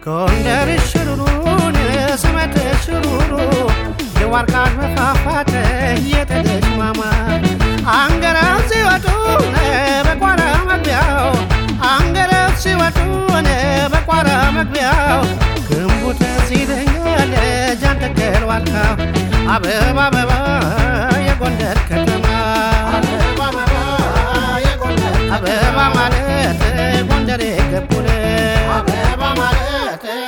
ጎንደር ሽሩሩን ስመት ሽሩሩ የዋርቃሽ መፋፋት የጠደች ማማ አንገረብ ሲወጡ በቋራ መግቢያው አንገረብ ሲወጡ በቋራ መግቢያው ግንቡ ትዝ ይለኛል ጃንተከል ዋልካው አበባ አበባ የጎንደር ከተማ